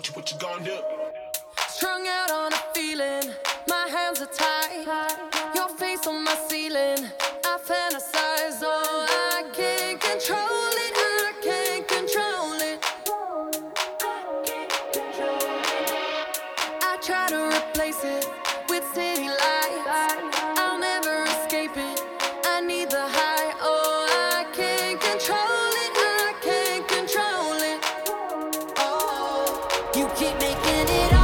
what you gonna do? Strung out on a feeling, my hands are tied. Your face on my ceiling, I fantasize. Oh, I can't control it, I can't control it. I try to replace it with city lights. I'll never escape it, I need the high. Oh, I can't control it, I can't control it. Oh, you keep making it